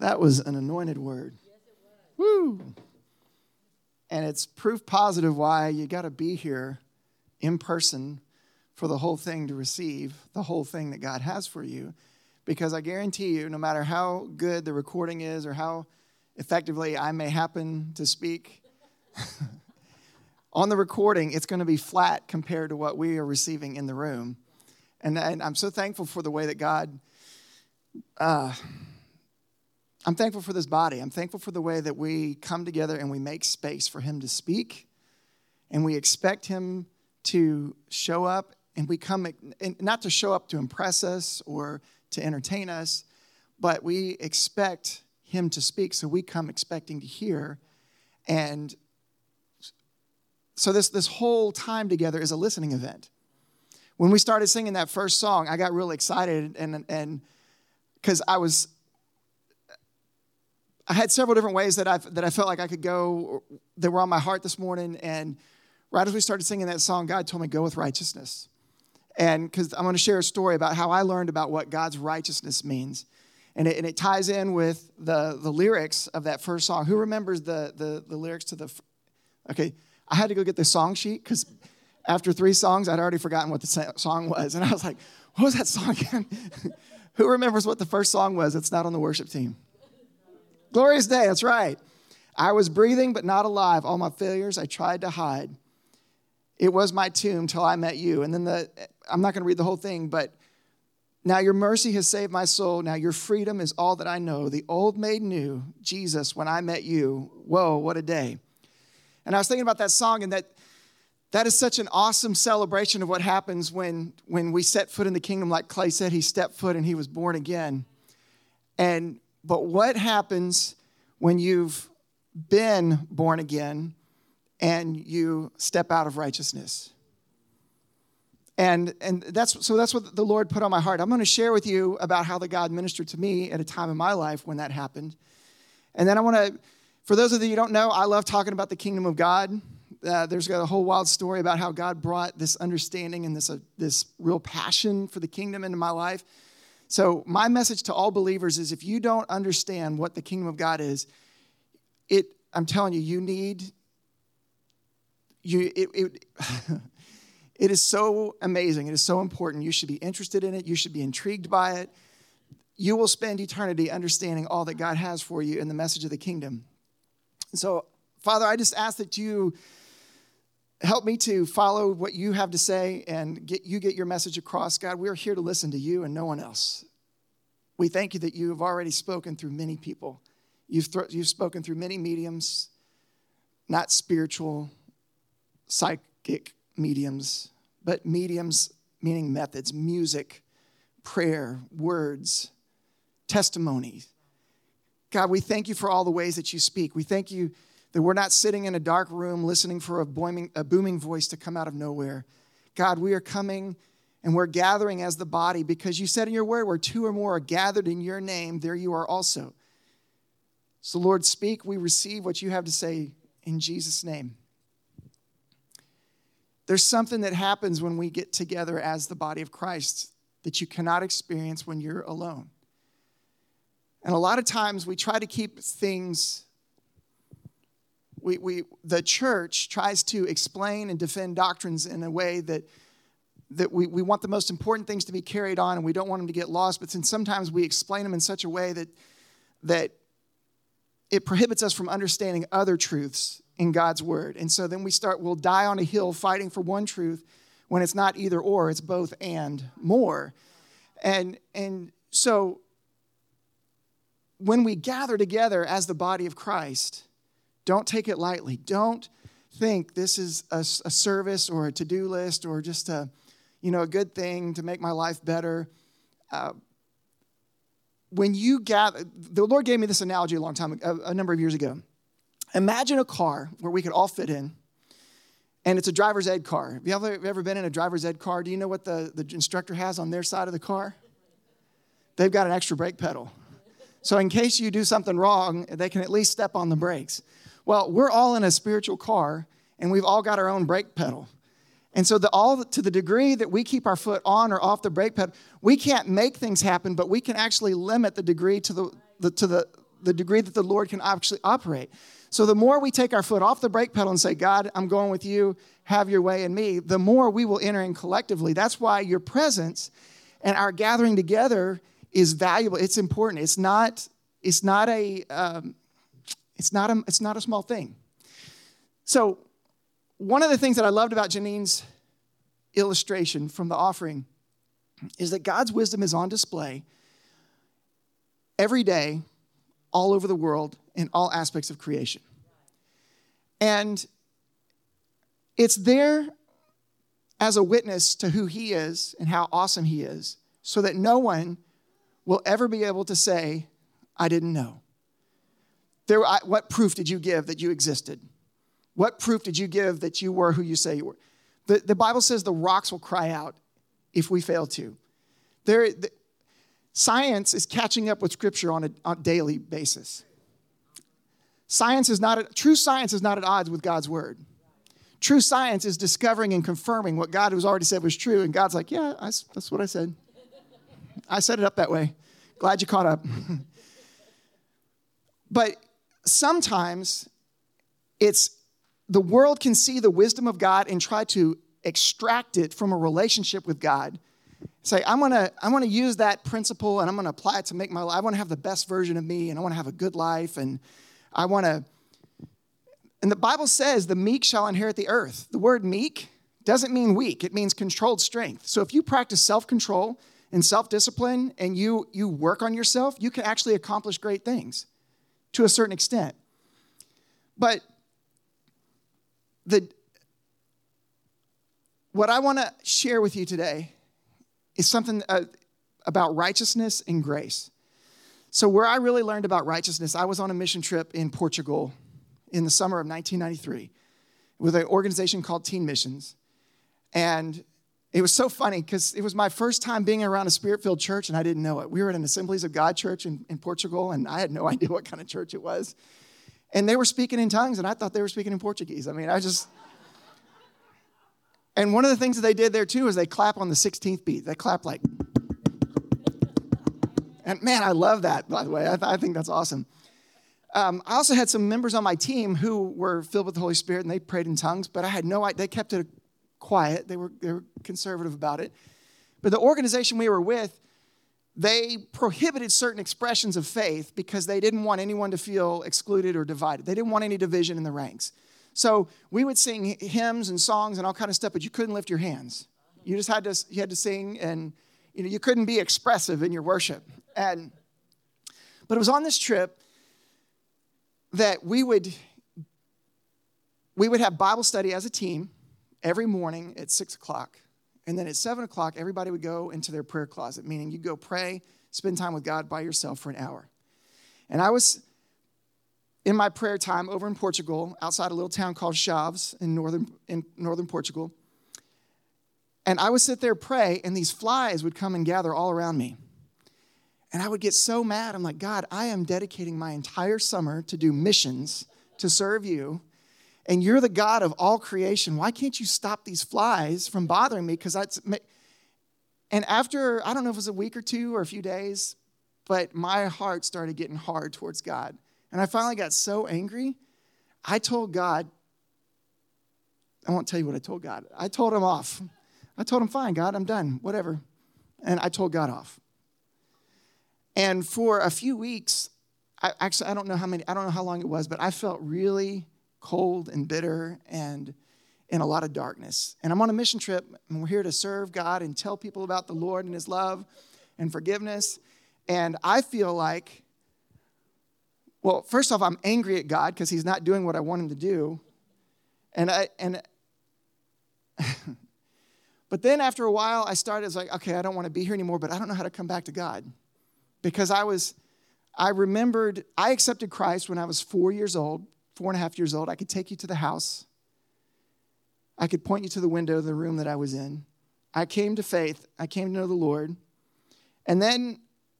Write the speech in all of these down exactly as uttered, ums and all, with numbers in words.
That was an anointed word. Woo! And it's proof positive why you got to be here in person for the whole thing to receive the whole thing that God has for you. Because I guarantee you, no matter how good the recording is or how effectively I may happen to speak, on the recording, it's going to be flat compared to what we are receiving in the room. And, and I'm so thankful for the way that God, uh, I'm thankful for this body. I'm thankful for the way that we come together and we make space for him to speak. And we expect him to show up. And we come, and not to show up to impress us or to entertain us, but we expect him to speak. So we come expecting to hear. And so this, this whole time together is a listening event. When we started singing that first song, I got really excited, and and because I was, I had several different ways that I that I felt like I could go that were on my heart this morning. And right as we started singing that song, God told me go with righteousness, and because I'm going to share a story about how I learned about what God's righteousness means, and it, and it ties in with the the lyrics of that first song. Who remembers the the the lyrics to the? Okay, I had to go get the song sheet because after three songs, I'd already forgotten what the song was. And I was like, what was that song again? Who remembers what the first song was? It's not on the worship team. Glorious Day, that's right. I was breathing but not alive. All my failures I tried to hide. It was my tomb till I met you. And then the, I'm not going to read the whole thing, but now your mercy has saved my soul. Now your freedom is all that I know. The old made new, Jesus, when I met you. Whoa, what a day. And I was thinking about that song, and that That is such an awesome celebration of what happens when, when we set foot in the kingdom. Like Clay said, he stepped foot and he was born again. And but what happens when you've been born again and you step out of righteousness? And and that's so that's what the Lord put on my heart. I'm going to share with you about how the God ministered to me at a time in my life when that happened. And then I want to, for those of you who don't know, I love talking about the kingdom of God. Uh, there's got a whole wild story about how God brought this understanding and this uh, this real passion for the kingdom into my life. So my message to all believers is, if you don't understand what the kingdom of God is, it I'm telling you, you need you it it, it is so amazing. It is so important. You should be interested in it. You should be intrigued by it. You will spend eternity understanding all that God has for you in the message of the kingdom. So, Father, I just ask that you help me to follow what you have to say and get you get your message across. God, we are here to listen to you and no one else. We thank you that you have already spoken through many people. You've, th- you've spoken through many mediums, not spiritual, psychic mediums, but mediums meaning methods, music, prayer, words, testimonies. God, we thank you for all the ways that you speak. We thank you that we're not sitting in a dark room listening for a booming, a booming voice to come out of nowhere. God, we are coming and we're gathering as the body because you said in your word, where two or more are gathered in your name, there you are also. So Lord, speak. We receive what you have to say in Jesus' name. There's something that happens when we get together as the body of Christ that you cannot experience when you're alone. And a lot of times we try to keep things We, we, the church tries to explain and defend doctrines in a way that, that we, we want the most important things to be carried on and we don't want them to get lost. But then sometimes we explain them in such a way that, that it prohibits us from understanding other truths in God's word. And so then we start, we'll die on a hill fighting for one truth when it's not either or, it's both and more. And, and so when we gather together as the body of Christ, don't take it lightly. Don't think this is a, a service or a to-do list or just a, you know, a good thing to make my life better. Uh, when you gather, the Lord gave me this analogy a long time, a, a number of years ago. Imagine a car where we could all fit in, and it's a driver's ed car. Have you ever, ever been in a driver's ed car? Do you know what the, the instructor has on their side of the car? They've got an extra brake pedal. So in case you do something wrong, they can at least step on the brakes. Well, we're all in a spiritual car, and we've all got our own brake pedal. And so the, all to the degree that we keep our foot on or off the brake pedal, we can't make things happen, but we can actually limit the degree to the, the to the the degree that the Lord can actually operate. So the more we take our foot off the brake pedal and say, God, I'm going with you, have your way in me, the more we will enter in collectively. That's why your presence and our gathering together is valuable. It's important. It's not, it's not a, um, it's not a, it's not a small thing. So one of the things that I loved about Janine's illustration from the offering is that God's wisdom is on display every day, all over the world, in all aspects of creation. And it's there as a witness to who he is and how awesome he is, so that no one will ever be able to say, I didn't know. There, I, what proof did you give that you existed? What proof did you give that you were who you say you were? The, the Bible says the rocks will cry out if we fail to. There, the, science is catching up with Scripture on a, on a daily basis. Science is not, at, true science is not at odds with God's word. True science is discovering and confirming what God has already said was true. And God's like, yeah, I, that's what I said. I set it up that way. Glad you caught up. But sometimes it's the world can see the wisdom of God and try to extract it from a relationship with God. Say, I'm gonna, I'm gonna use that principle and I'm gonna apply it to make my life. I want to have the best version of me and I want to have a good life and I want to. And the Bible says the meek shall inherit the earth. The word meek doesn't mean weak. It means controlled strength. So if you practice self-control and self-discipline and you, you work on yourself, you can actually accomplish great things to a certain extent. But the what I want to share with you today is something uh, about righteousness and grace. So where I really learned about righteousness, I was on a mission trip in Portugal in the summer of nineteen ninety-three with an organization called Teen Missions. And it was so funny because it was my first time being around a Spirit-filled church and I didn't know it. We were at an Assemblies of God church in, in Portugal and I had no idea what kind of church it was. And they were speaking in tongues and I thought they were speaking in Portuguese. I mean, I just... And one of the things that they did there too is they clap on the sixteenth beat. They clap like... And man, I love that, by the way. I, th- I think that's awesome. Um, I also had some members on my team who were filled with the Holy Spirit and they prayed in tongues, but I had no idea. They kept it quiet. They were, they were conservative about it. But the organization we were with, they prohibited certain expressions of faith because they didn't want anyone to feel excluded or divided. They didn't want any division in the ranks. So we would sing hymns and songs and all kind of stuff, but you couldn't lift your hands. You just had to, you had to sing and you know, you couldn't be expressive in your worship. And, but it was on this trip that we would, we would have Bible study as a team every morning at six o'clock. And then at seven o'clock, everybody would go into their prayer closet, meaning you go pray, spend time with God by yourself for an hour. And I was in my prayer time over in Portugal, outside a little town called Chaves in northern, in northern Portugal. And I would sit there pray, and these flies would come and gather all around me. And I would get so mad. I'm like, God, I am dedicating my entire summer to do missions, to serve you. And you're the God of all creation. Why can't you stop these flies from bothering me? Because that's, and after, I don't know if it was a week or two or a few days, but my heart started getting hard towards God. And I finally got so angry, I told God, I won't tell you what I told God. I told him off. I told him, fine, God, I'm done, whatever. And I told God off. And for a few weeks, I actually, I don't know how many, I don't know how long it was, but I felt really cold and bitter and in a lot of darkness. And I'm on a mission trip, and we're here to serve God and tell people about the Lord and his love and forgiveness. And I feel like, well, first off, I'm angry at God because he's not doing what I want him to do. And I, and, but then after a while, I started, I was like, okay, I don't want to be here anymore, but I don't know how to come back to God. Because I was, I remembered, I accepted Christ when I was four years old, four and a half years old. I could take you to the house. I could point you to the window of the room that I was in. I came to faith. I came to know the Lord. And then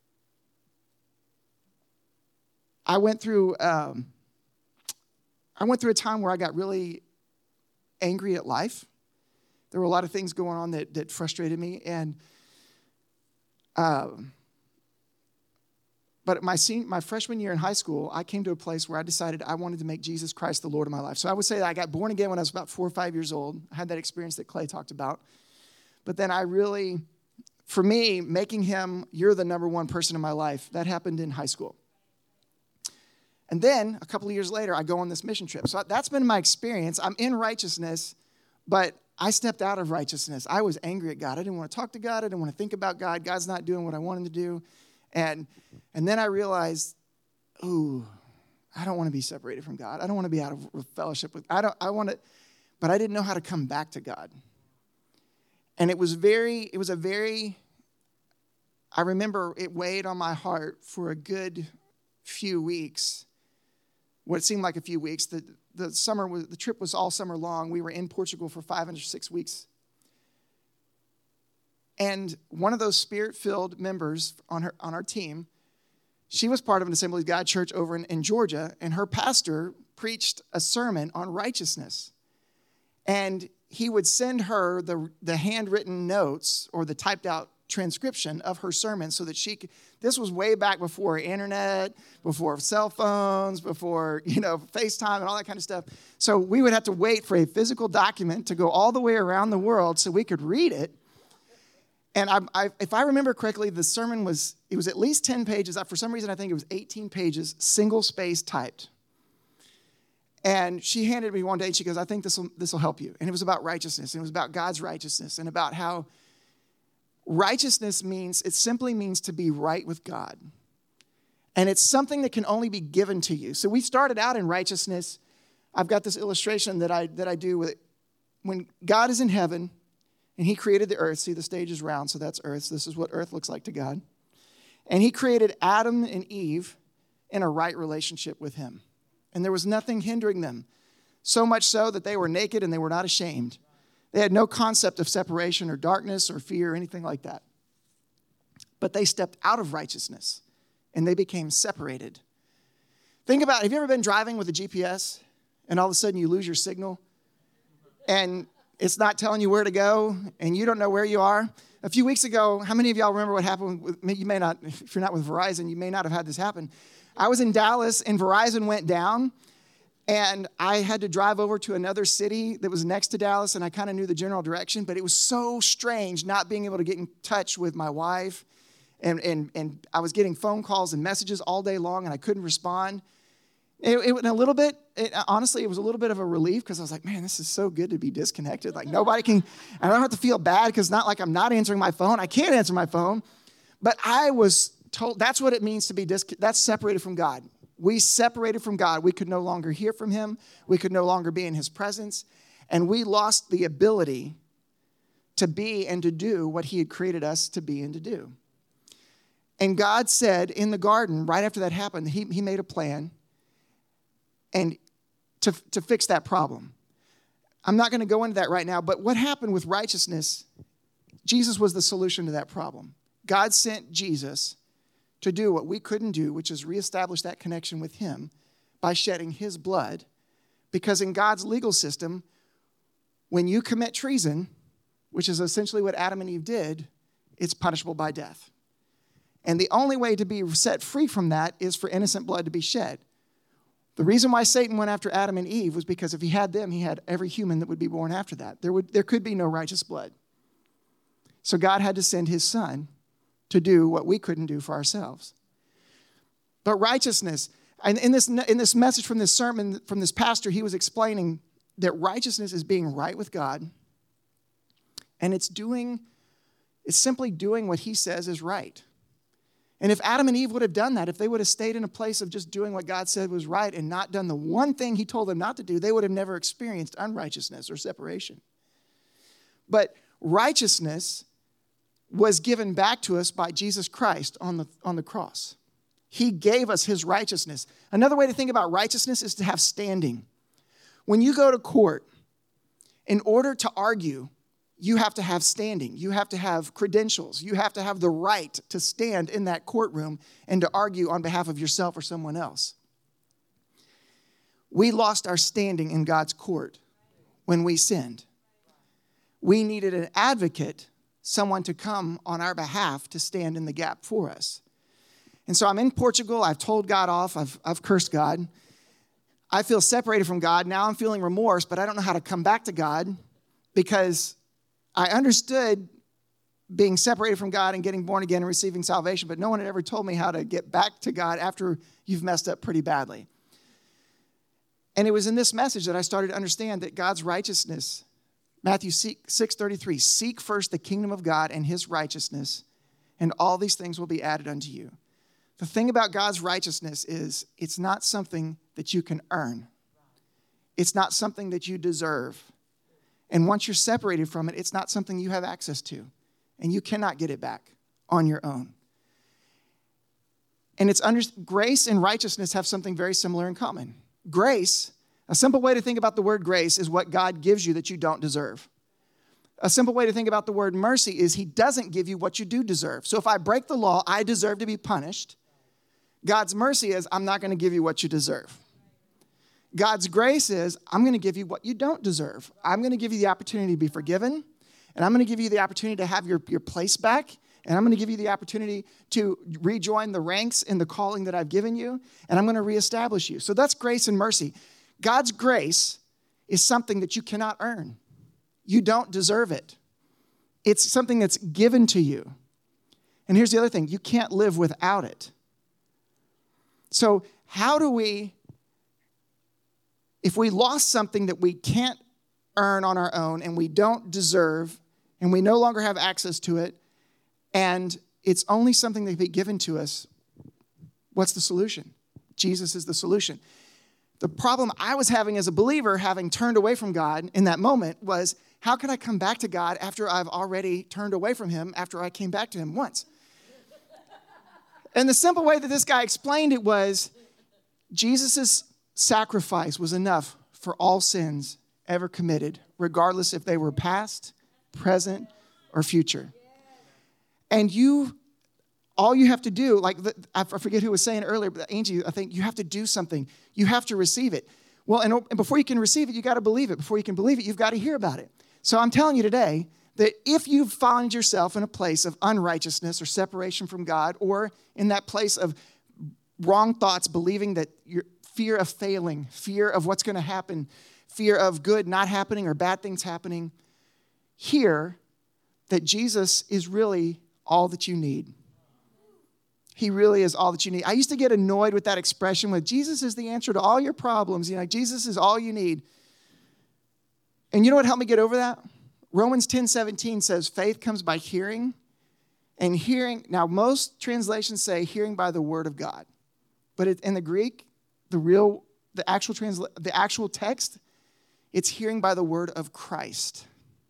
I went through, um, I went through a time where I got really angry at life. There were a lot of things going on that, that frustrated me. And um, But my senior, my freshman year in high school, I came to a place where I decided I wanted to make Jesus Christ the Lord of my life. So I would say that I got born again when I was about four or five years old. I had that experience that Clay talked about. But then I really, for me, making him, you're the number one person in my life, that happened in high school. And then a couple of years later, I go on this mission trip. So that's been my experience. I'm in righteousness, but I stepped out of righteousness. I was angry at God. I didn't want to talk to God. I didn't want to think about God. God's not doing what I want him to do. And and then I realized, ooh, I don't want to be separated from God. I don't want to be out of fellowship with, I don't, I want to, but I didn't know how to come back to God. And it was very, it was a very, I remember it weighed on my heart for a good few weeks. What seemed like a few weeks. The, the summer was, the trip was all summer long. We were in Portugal for five or six weeks. And one of those spirit-filled members on her on our team, she was part of an Assembly of God church over in, in Georgia, and her pastor preached a sermon on righteousness. And he would send her the, the handwritten notes or the typed out transcription of her sermon so that she could, this was way back before internet, before cell phones, before, you know, FaceTime and all that kind of stuff. So we would have to wait for a physical document to go all the way around the world so we could read it. And I, I, if I remember correctly, the sermon was, it was at least ten pages. For some reason, I think it was eighteen pages, single space typed. And she handed me one day, and she goes, I think this will this will help you. And it was about righteousness, and it was about God's righteousness, and about how righteousness means, it simply means to be right with God. And it's something that can only be given to you. So we started out in righteousness. I've got this illustration that I that I do with it. When God is in heaven, and he created the earth. See, the stage is round, so that's earth. So this is what earth looks like to God. And he created Adam and Eve in a right relationship with him. And there was nothing hindering them. So much so that they were naked and they were not ashamed. They had no concept of separation or darkness or fear or anything like that. But they stepped out of righteousness and they became separated. Think about, have you ever been driving with a G P S and all of a sudden you lose your signal? And it's not telling you where to go, and you don't know where you are. A few weeks ago, how many of y'all remember what happened with, you may not, if you're not with Verizon, you may not have had this happen. I was in Dallas, and Verizon went down, and I had to drive over to another city that was next to Dallas, and I kind of knew the general direction, but it was so strange not being able to get in touch with my wife, and, and, and I was getting phone calls and messages all day long, and I couldn't respond. It, it was a little bit, it, honestly, it was a little bit of a relief because I was like, man, this is so good to be disconnected. Like nobody can, I don't have to feel bad because it's not like I'm not answering my phone. I can't answer my phone. But I was told, that's what it means to be, dis, that's separated from God. We separated from God. We could no longer hear from him. We could no longer be in his presence. And we lost the ability to be and to do what he had created us to be and to do. And God said in the garden, right after that happened, he, he made a plan and to, to fix that problem. I'm not going to go into that right now, but what happened with righteousness, Jesus was the solution to that problem. God sent Jesus to do what we couldn't do, which is reestablish that connection with him by shedding his blood. Because in God's legal system, when you commit treason, which is essentially what Adam and Eve did, it's punishable by death. And the only way to be set free from that is for innocent blood to be shed. The reason why Satan went after Adam and Eve was because if he had them, he had every human that would be born after that. There would, there could be no righteous blood. So God had to send his son to do what we couldn't do for ourselves. But righteousness, and in this, in this message from this sermon, from this pastor, he was explaining that righteousness is being right with God, and it's doing, it's simply doing what he says is right. And if Adam and Eve would have done that, if they would have stayed in a place of just doing what God said was right and not done the one thing he told them not to do, they would have never experienced unrighteousness or separation. But righteousness was given back to us by Jesus Christ on the, on the cross. He gave us his righteousness. Another way to think about righteousness is to have standing. When you go to court, in order to argue, you have to have standing. You have to have credentials. You have to have the right to stand in that courtroom and to argue on behalf of yourself or someone else. We lost our standing in God's court when we sinned. We needed an advocate, someone to come on our behalf to stand in the gap for us. And so I'm in Portugal. I've told God off. I've, I've cursed God. I feel separated from God. Now I'm feeling remorse, but I don't know how to come back to God because I understood being separated from God and getting born again and receiving salvation, but no one had ever told me how to get back to God after you've messed up pretty badly. And it was in this message that I started to understand that God's righteousness, Matthew six thirty-three, seek first the kingdom of God and his righteousness, and all these things will be added unto you. The thing about God's righteousness is it's not something that you can earn. It's not something that you deserve. And once you're separated from it, it's not something you have access to. And you cannot get it back on your own. And it's under, grace and righteousness have something very similar in common. Grace, a simple way to think about the word grace is what God gives you that you don't deserve. A simple way to think about the word mercy is he doesn't give you what you do deserve. So if I break the law, I deserve to be punished. God's mercy is I'm not going to give you what you deserve. God's grace is I'm going to give you what you don't deserve. I'm going to give you the opportunity to be forgiven. And I'm going to give you the opportunity to have your, your place back. And I'm going to give you the opportunity to rejoin the ranks in the calling that I've given you. And I'm going to reestablish you. So that's grace and mercy. God's grace is something that you cannot earn. You don't deserve it. It's something that's given to you. And here's the other thing. You can't live without it. So how do we, if we lost something that we can't earn on our own and we don't deserve, and we no longer have access to it, and it's only something that can be given to us, what's the solution? Jesus is the solution. The problem I was having as a believer, having turned away from God in that moment, was how can I come back to God after I've already turned away from him after I came back to him once? And the simple way that this guy explained it was Jesus' sacrifice was enough for all sins ever committed, regardless if they were past, present, or future. And you, all you have to do, like the, I forget who was saying it earlier, but Angie, I think you have to do something. You have to receive it. Well, and, and before you can receive it, you got to believe it. Before you can believe it, you've got to hear about it. So I'm telling you today that if you find yourself in a place of unrighteousness or separation from God, or in that place of wrong thoughts, believing that your fear of failing, fear of what's going to happen, fear of good not happening or bad things happening, hear that Jesus is really all that you need. He really is all that you need. I used to get annoyed with that expression with Jesus is the answer to all your problems. You know, Jesus is all you need. And you know what helped me get over that? Romans ten seventeen says faith comes by hearing, and hearing, now most translations say hearing by the word of God. But it, in the Greek, the real, the actual transla- the actual text, it's hearing by the word of Christ.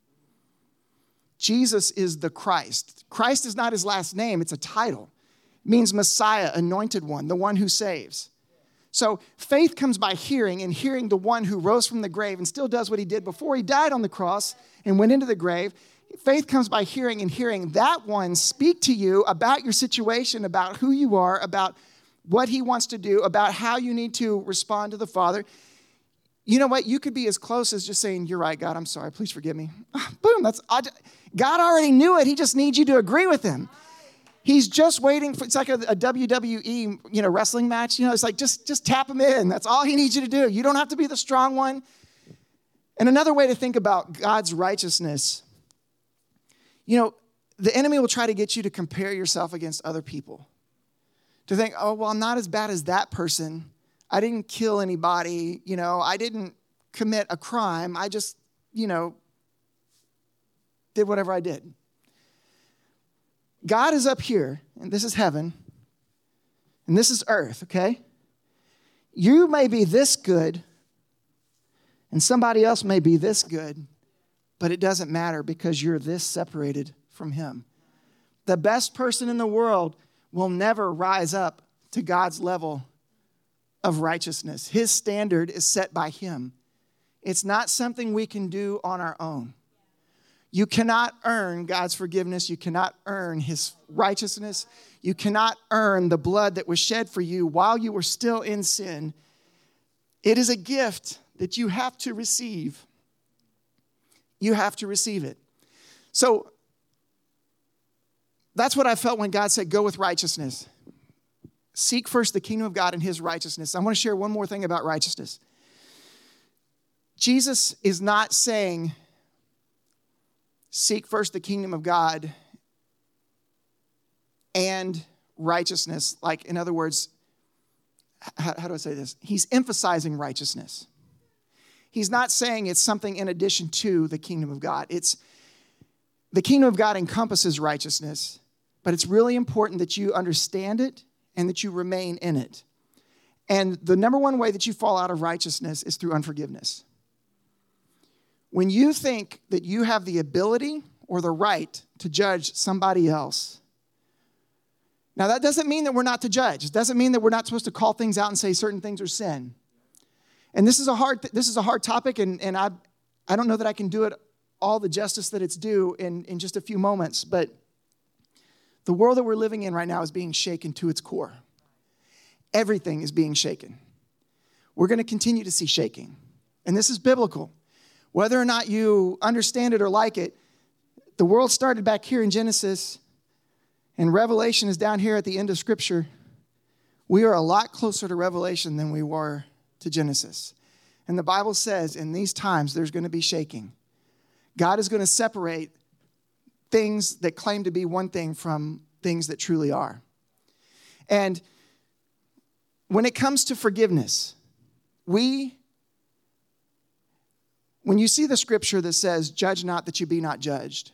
Jesus is the Christ. Christ is not his last name, it's a title. It means Messiah, anointed one, the one who saves. So faith comes by hearing, and hearing the one who rose from the grave and still does what he did before he died on the cross and went into the grave. Faith comes by hearing, and hearing that one speak to you about your situation, about who you are, about what he wants to do, about how you need to respond to the Father. You know what? You could be as close as just saying, you're right, God, I'm sorry, please forgive me. Boom, that's God already knew it. He just needs you to agree with him. He's just waiting for, it's like a, a W W E, you know, wrestling match. You know, it's like, just, just tap him in. That's all he needs you to do. You don't have to be the strong one. And another way to think about God's righteousness, you know, the enemy will try to get you to compare yourself against other people. To think, oh, well, I'm not as bad as that person. I didn't kill anybody. You know, I didn't commit a crime. I just, you know, did whatever I did. God is up here, and this is heaven, and this is earth, okay? You may be this good, and somebody else may be this good, but it doesn't matter because you're this separated from him. The best person in the world will never rise up to God's level of righteousness. His standard is set by him. It's not something we can do on our own. You cannot earn God's forgiveness. You cannot earn his righteousness. You cannot earn the blood that was shed for you while you were still in sin. It is a gift that you have to receive. You have to receive it. So that's what I felt when God said, go with righteousness. seek first the kingdom of God and his righteousness. I want to share one more thing about righteousness. Jesus is not saying, seek first the kingdom of God and righteousness. Like, in other words, how, how do I say this? He's emphasizing righteousness. He's not saying it's something in addition to the kingdom of God. It's the kingdom of God encompasses righteousness, but it's really important that you understand it and that you remain in it. And the number one way that you fall out of righteousness is through unforgiveness. When you think that you have the ability or the right to judge somebody else, now that doesn't mean that we're not to judge. It doesn't mean that we're not supposed to call things out and say certain things are sin. And this is a hard, this is a hard topic, and, and I, I don't know that I can do it all the justice that it's due in, in just a few moments, but the world that we're living in right now is being shaken to its core. Everything is being shaken. We're going to continue to see shaking. And this is biblical. Whether or not you understand it or like it, the world started back here in Genesis, and Revelation is down here at the end of Scripture. We are a lot closer to Revelation than we were to Genesis. And the Bible says in these times there's going to be shaking. God is going to separate things that claim to be one thing from things that truly are. And when it comes to forgiveness, we, when you see the scripture that says, judge not that you be not judged,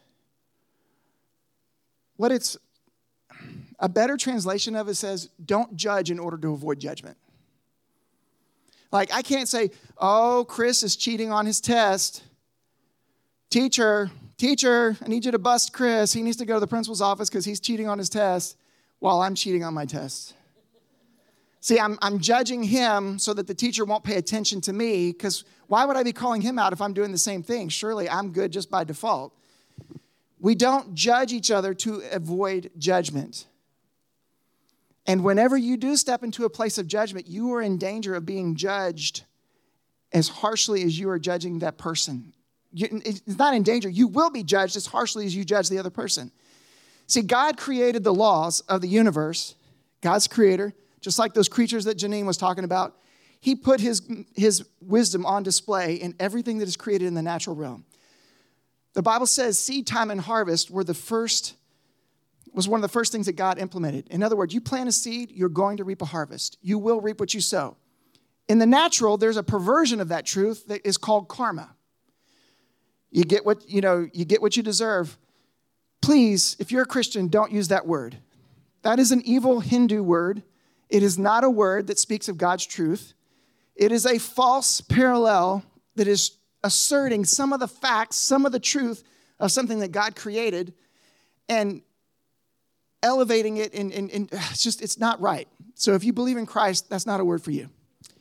what it's, a better translation of it says, don't judge in order to avoid judgment. Like, I can't say, oh, Chris is cheating on his test. Teacher, teacher, I need you to bust Chris. He needs to go to the principal's office because he's cheating on his test while I'm cheating on my test. See, I'm, I'm judging him so that the teacher won't pay attention to me, because why would I be calling him out if I'm doing the same thing? Surely I'm good just by default. We don't judge each other to avoid judgment. And whenever you do step into a place of judgment, you are in danger of being judged as harshly as you are judging that person. It's not in danger. You will be judged as harshly as you judge the other person. See, God created the laws of the universe. God's creator, just like those creatures that Janine was talking about. He put his, his wisdom on display in everything that is created in the natural realm. The Bible says seed time and harvest were the first was one of the first things that God implemented. In other words, you plant a seed, you're going to reap a harvest. You will reap what you sow. In the natural, there's a perversion of that truth that is called karma. You get what, you know, you get what you deserve. Please, if you're a Christian, don't use that word. That is an evil Hindu word. It is not a word that speaks of God's truth. It is a false parallel that is asserting some of the facts, some of the truth of something that God created, and elevating it, and, and, and it's just, it's not right. So if you believe in Christ, that's not a word for you.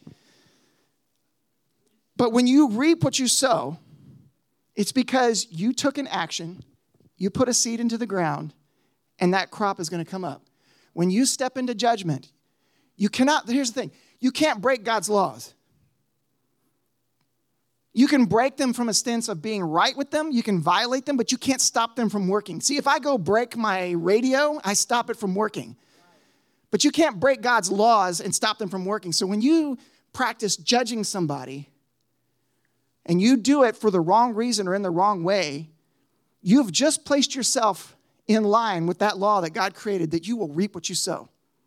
But when you reap what you sow, it's because you took an action, you put a seed into the ground, and that crop is going to come up. When you step into judgment, you cannot, here's the thing, you can't break God's laws. You can break them from a stance of being right with them. You can violate them, but you can't stop them from working. See, if I go break my radio, I stop it from working. But you can't break God's laws and stop them from working. So when you practice judging somebody and you do it for the wrong reason or in the wrong way, you've just placed yourself in line with that law that God created, that you will reap what you sow.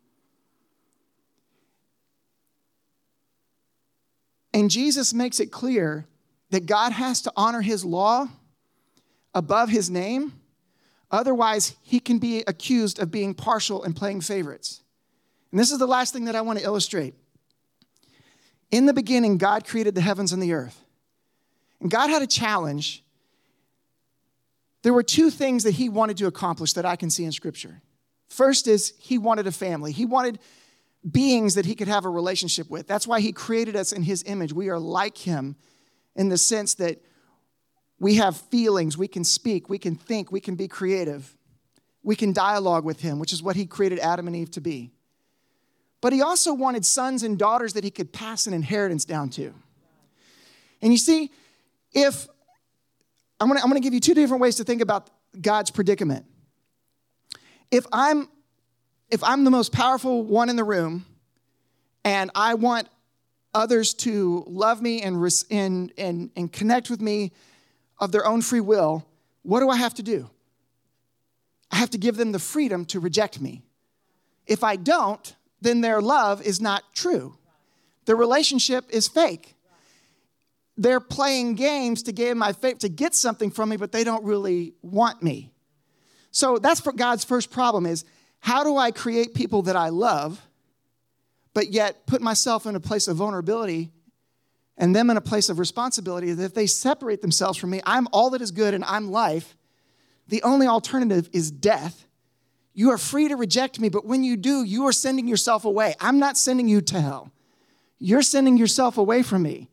And Jesus makes it clear that God has to honor his law above his name. Otherwise, he can be accused of being partial and playing favorites. And this is the last thing that I want to illustrate. In the beginning, God created the heavens and the earth. And God had a challenge. There were two things that he wanted to accomplish that I can see in Scripture. First is he wanted a family. He wanted beings that he could have a relationship with. That's why he created us in his image. We are like him in the sense that we have feelings, we can speak, we can think, we can be creative. We can dialogue with him, which is what he created Adam and Eve to be. But he also wanted sons and daughters that he could pass an inheritance down to. And you see, if, I'm going to I'm going to give you two different ways to think about God's predicament. If I'm if I'm the most powerful one in the room and I want others to love me and, res- and, and, and connect with me of their own free will, what do I have to do? I have to give them the freedom to reject me. If I don't, then their love is not true. The relationship is fake. They're playing games to gain my faith, to get something from me, but they don't really want me. So that's God's first problem is, how do I create people that I love, but yet put myself in a place of vulnerability and them in a place of responsibility that if they separate themselves from me, I'm all that is good and I'm life. The only alternative is death. You are free to reject me, but when you do, you are sending yourself away. I'm not sending you to hell. You're sending yourself away from me.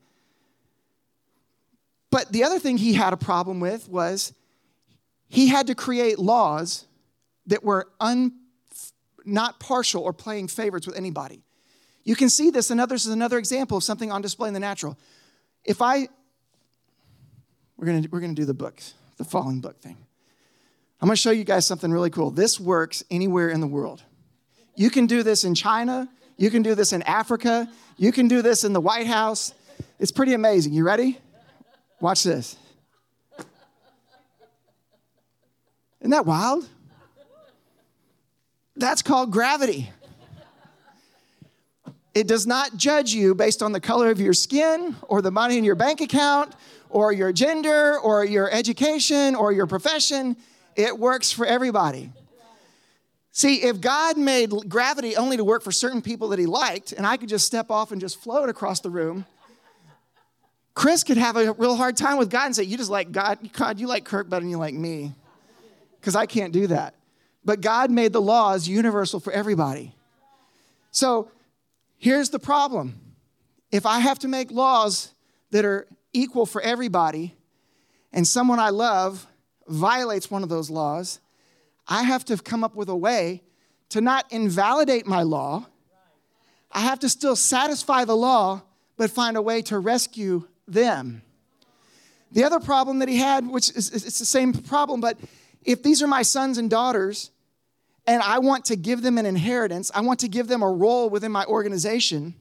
But the other thing he had a problem with was he had to create laws that were un, not partial or playing favorites with anybody. You can see this, and this is another example of something on display in the natural. If I, we're gonna we're gonna do the book, the falling book thing. I'm gonna show you guys something really cool. This works anywhere in the world. You can do this in China. You can do this in Africa. You can do this in the White House. It's pretty amazing. You ready? Watch this. Isn't that wild? That's called gravity. It does not judge you based on the color of your skin or the money in your bank account or your gender or your education or your profession. It works for everybody. See, if God made gravity only to work for certain people that he liked, and I could just step off and just float across the room, Chris could have a real hard time with God and say, you just like God, God, you like Kirk better than you like me. Because I can't do that. But God made the laws universal for everybody. So here's the problem. If I have to make laws that are equal for everybody, and someone I love violates one of those laws, I have to come up with a way to not invalidate my law. I have to still satisfy the law, but find a way to rescue them. The other problem that he had, which is it's the same problem, but if these are my sons and daughters, and I want to give them an inheritance, I want to give them a role within my organization,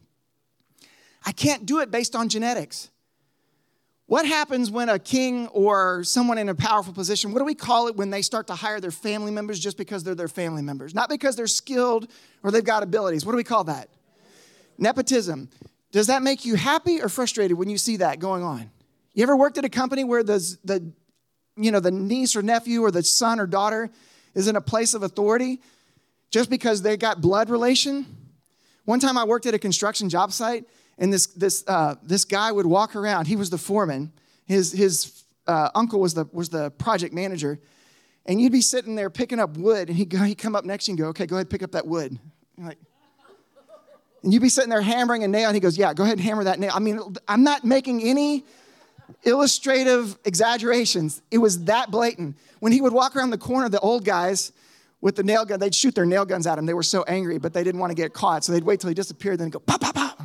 I can't do it based on genetics. What happens when a king or someone in a powerful position, what do we call it when they start to hire their family members just because they're their family members? Not because they're skilled or they've got abilities. What do we call that? Nepotism. Does that make you happy or frustrated when you see that going on? You ever worked at a company where the, the, you know, the niece or nephew or the son or daughter is in a place of authority just because they got blood relation? One time I worked at a construction job site, and this this uh, this guy would walk around. He was the foreman. His his uh, uncle was the was the project manager, and you'd be sitting there picking up wood, and he'd go, he'd come up next to you and go, "Okay, go ahead, pick up that wood." You're like, and you'd be sitting there hammering a nail, and he goes, "Yeah, go ahead and hammer that nail." I mean, I'm not making any illustrative exaggerations. It was that blatant. When he would walk around the corner, the old guys with the nail gun, they'd shoot their nail guns at him. They were so angry, but they didn't want to get caught, so they'd wait till he disappeared, then go, pop, pop, pop.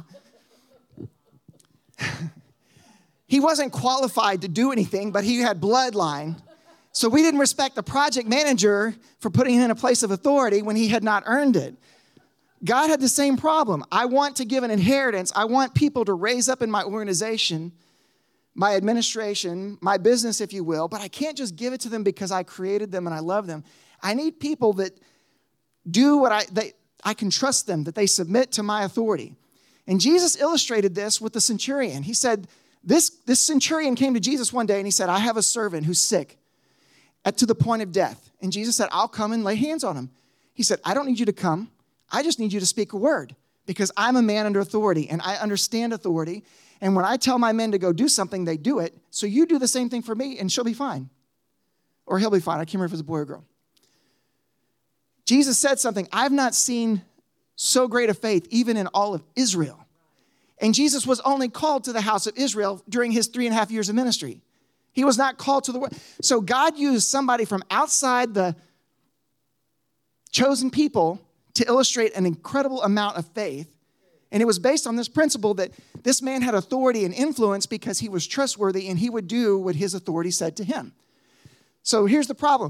He wasn't qualified to do anything, but he had bloodline. So we didn't respect the project manager for putting him in a place of authority when he had not earned it. God had the same problem. I want to give an inheritance. I want people to raise up in my organization, my administration, my business, if you will, but I can't just give it to them because I created them and I love them. I need people that do what I, they, I can trust them, that they submit to my authority. And Jesus illustrated this with the centurion. He said, this, this centurion came to Jesus one day and he said, I have a servant who's sick at, to the point of death. And Jesus said, I'll come and lay hands on him. He said, I don't need you to come. I just need you to speak a word because I'm a man under authority and I understand authority. And when I tell my men to go do something, they do it. So you do the same thing for me and she'll be fine. Or he'll be fine. I can't remember if it's a boy or girl. Jesus said something, I've not seen so great a faith even in all of Israel. And Jesus was only called to the house of Israel during his three and a half years of ministry. He was not called to the world. So God used somebody from outside the chosen people to illustrate an incredible amount of faith. And it was based on this principle that this man had authority and influence because he was trustworthy and he would do what his authority said to him. So here's the problem.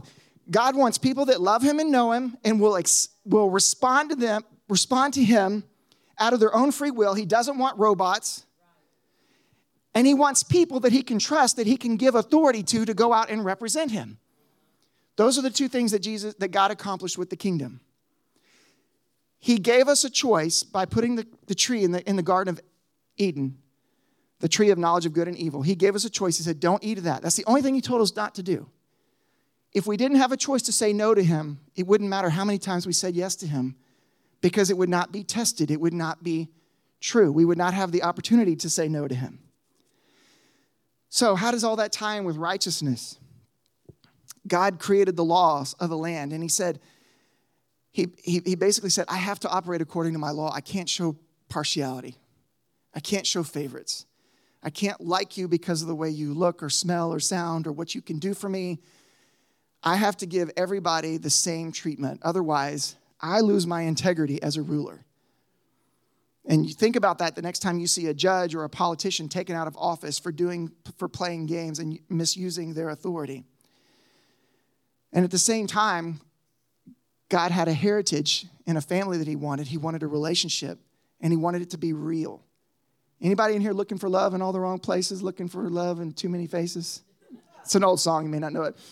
God wants people that love him and know him and will, ex- will respond to them, respond to him out of their own free will. He doesn't want robots. And he wants people that he can trust, that he can give authority to, to go out and represent him. Those are the two things that Jesus, that God accomplished with the kingdom. He gave us a choice by putting the, the tree in the, in the Garden of Eden, the tree of knowledge of good and evil. He gave us a choice. He said, don't eat of that. That's the only thing he told us not to do. If we didn't have a choice to say no to him, it wouldn't matter how many times we said yes to him, because it would not be tested. It would not be true. We would not have the opportunity to say no to him. So how does all that tie in with righteousness? God created the laws of the land, and he said, he, he, he basically said, I have to operate according to my law. I can't show partiality. I can't show favorites. I can't like you because of the way you look or smell or sound or what you can do for me. I have to give everybody the same treatment. Otherwise, I lose my integrity as a ruler. And you think about that the next time you see a judge or a politician taken out of office for doing, for playing games and misusing their authority. And at the same time, God had a heritage and a family that he wanted. He wanted a relationship, and he wanted it to be real. Anybody in here looking for love in all the wrong places, looking for love in too many faces? It's an old song, you may not know it.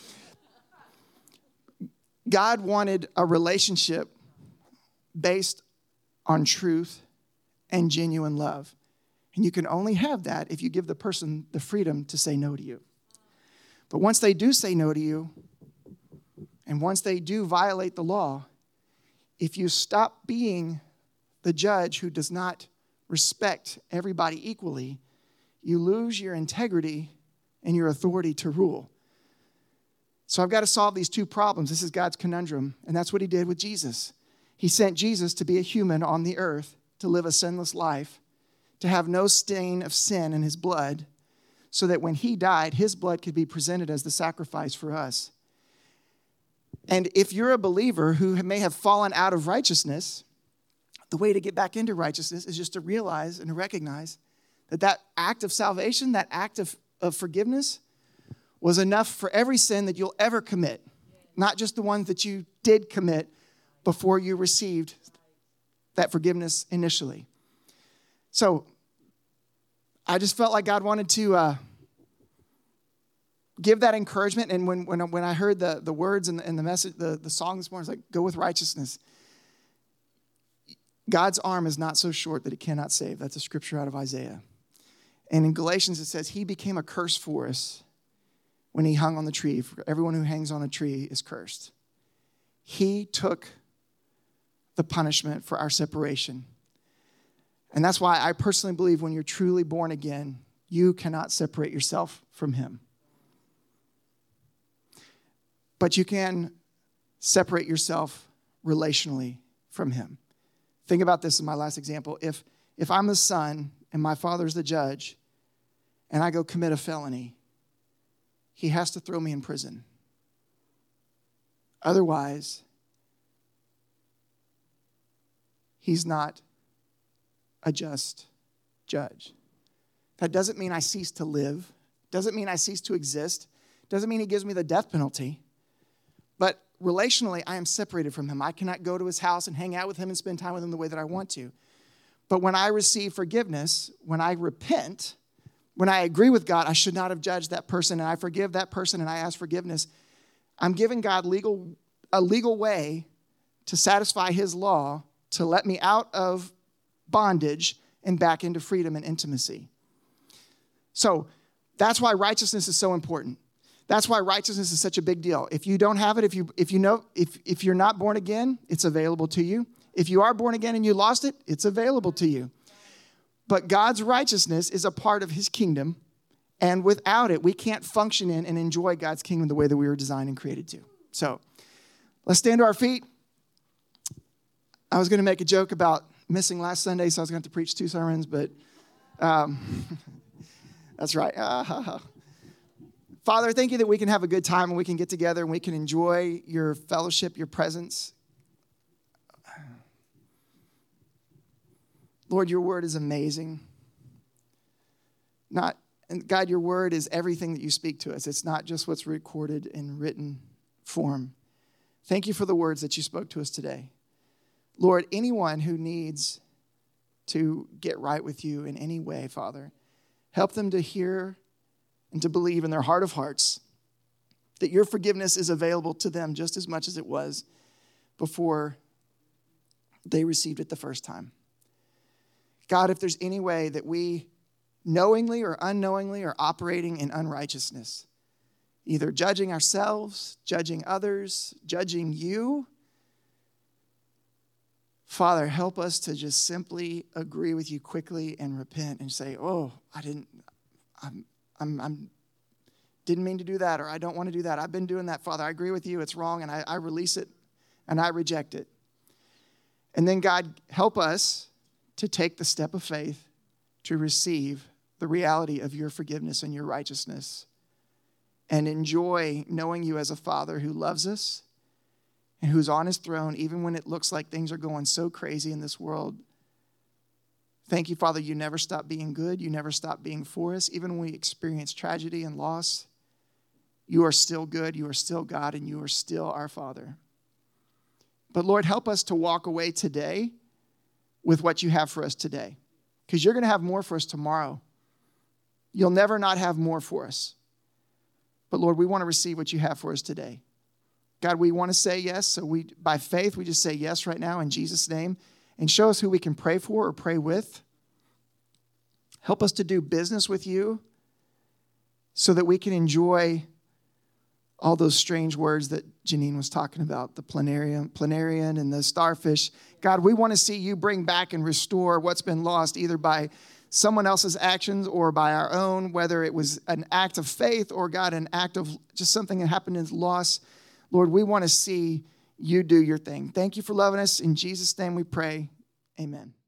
God wanted a relationship based on truth and genuine love. And you can only have that if you give the person the freedom to say no to you. But once they do say no to you, and once they do violate the law, if you stop being the judge who does not respect everybody equally, you lose your integrity and your authority to rule. So I've got to solve these two problems. This is God's conundrum, and that's what he did with Jesus. He sent Jesus to be a human on the earth, to live a sinless life, to have no stain of sin in his blood, so that when he died, his blood could be presented as the sacrifice for us. And if you're a believer who may have fallen out of righteousness, the way to get back into righteousness is just to realize and to recognize that that act of salvation, that act of, of forgiveness, was enough for every sin that you'll ever commit, not just the ones that you did commit before you received that forgiveness initially. So I just felt like God wanted to uh, give that encouragement. And when when, when I heard the, the words and the, and the message, the, the song this morning, I was like, go with righteousness. God's arm is not so short that it cannot save. That's a scripture out of Isaiah. And in Galatians, it says, he became a curse for us when he hung on the tree. For everyone who hangs on a tree is cursed. He took the punishment for our separation. And that's why I personally believe when you're truly born again, you cannot separate yourself from him. But you can separate yourself relationally from him. Think about this in my last example. If, if I'm the son and my father's the judge and I go commit a felony, he has to throw me in prison. Otherwise, he's not a just judge. That doesn't mean I cease to live. Doesn't mean I cease to exist. Doesn't mean he gives me the death penalty. But relationally, I am separated from him. I cannot go to his house and hang out with him and spend time with him the way that I want to. But when I receive forgiveness, when I repent, when I agree with God, I should not have judged that person, and I forgive that person and I ask forgiveness, I'm giving God legal a legal way to satisfy his law to let me out of bondage and back into freedom and intimacy. So that's why righteousness is so important. That's why righteousness is such a big deal. If you don't have it, if you if you know if if you're not born again, it's available to you. If you are born again and you lost it, it's available to you. But God's righteousness is a part of his kingdom, and without it, we can't function in and enjoy God's kingdom the way that we were designed and created to. So let's stand to our feet. I was going to make a joke about missing last Sunday, so I was going to have to preach two sermons, but um, that's right. Uh, Father, thank you that we can have a good time and we can get together and we can enjoy your fellowship, your presence. Lord, your word is amazing. Not, and God, your word is everything that you speak to us. It's not just what's recorded in written form. Thank you for the words that you spoke to us today. Lord, anyone who needs to get right with you in any way, Father, help them to hear and to believe in their heart of hearts that your forgiveness is available to them just as much as it was before they received it the first time. God, if there's any way that we knowingly or unknowingly are operating in unrighteousness, either judging ourselves, judging others, judging you, Father, help us to just simply agree with you quickly and repent and say, oh, I didn't, I'm, I'm, I'm didn't mean to do that, or I don't want to do that. I've been doing that, Father. I agree with you. It's wrong, and I, I release it, and I reject it. And then, God, help us to take the step of faith to receive the reality of your forgiveness and your righteousness and enjoy knowing you as a Father who loves us and who's on his throne, even when it looks like things are going so crazy in this world. Thank you, Father, you never stop being good. You never stop being for us. Even when we experience tragedy and loss, you are still good. You are still God, and you are still our Father. But Lord, help us to walk away today with what you have for us today, because you're going to have more for us tomorrow. You'll never not have more for us. But Lord, we want to receive what you have for us today. God, we want to say yes, so we, by faith, we just say yes right now in Jesus' name, and show us who we can pray for or pray with. Help us to do business with you so that we can enjoy all those strange words that Janine was talking about, the planarian, planarian and the starfish. God, we want to see you bring back and restore what's been lost, either by someone else's actions or by our own, whether it was an act of faith or, God, an act of just something that happened in loss. Lord, we want to see you do your thing. Thank you for loving us. In Jesus' name we pray. Amen.